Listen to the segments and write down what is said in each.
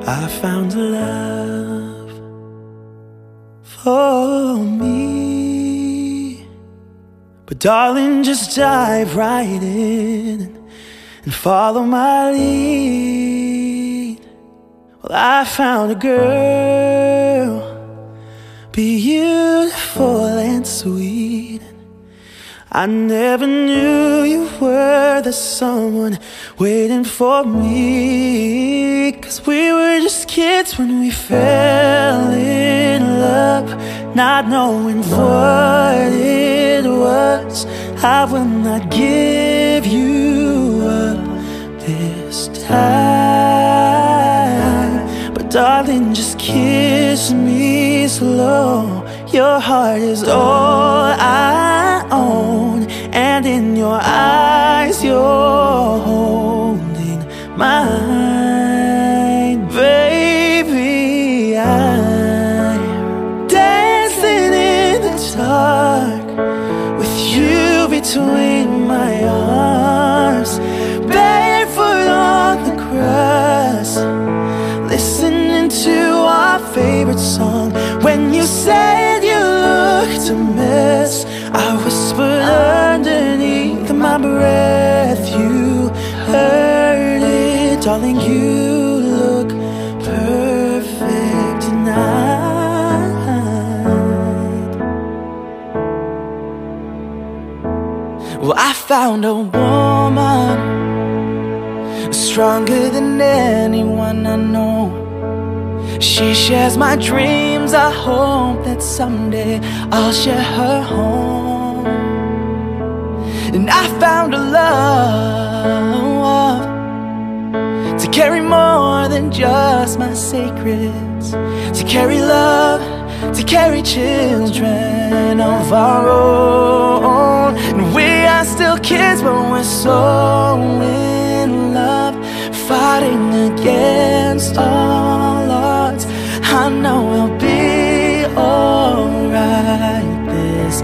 I found a love for me. But darling, just dive right in and follow my lead. Well, I found a girl, beautiful and sweet. I never knew you were the someone waiting for me. 'Cause we were just kids when we fell in love, not knowing what it was. I will not give you up this time, but darling, just kiss me slow. Your heart is all I own, and in your eyes you're holding mine. Baby, I'm dancing in the dark with you between my arms, barefoot on the grass, listening to our favorite song. When you said you looked a mess, I whispered underneath my breath. You heard it, darling, you look perfect tonight. Well, I found a woman stronger than anyone I know. She shares my dreams. I hope that someday I'll share her home. And I found a love to carry more than just my secrets, to carry love, to carry children of our own. And we are still kids, but we're so in love, fighting against all odds. I know we'll be alright this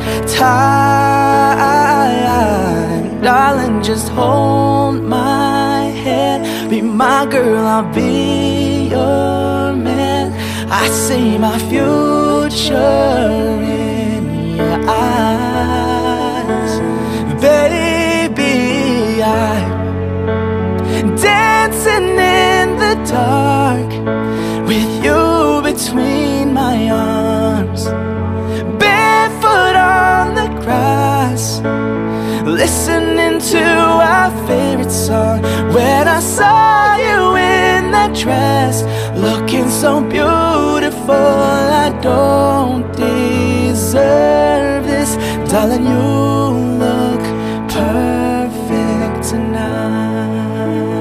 time. Darling, just hold my hand, be my girl, I'll be your man. I see my future in your eyes. Baby, I'm dancing in the dark with you between my arms, barefoot on the grass, listening to our favorite song. When I saw you in that dress, looking so beautiful, I don't deserve this. Darling, you look perfect tonight.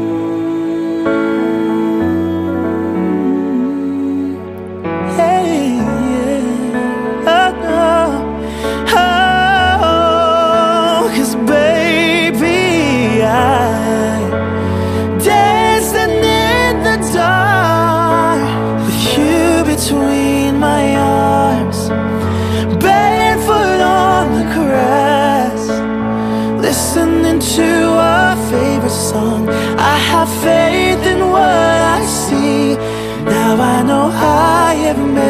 Between my arms, barefoot on the grass, listening to our favorite song. I have faith in what I see. Now I know I have made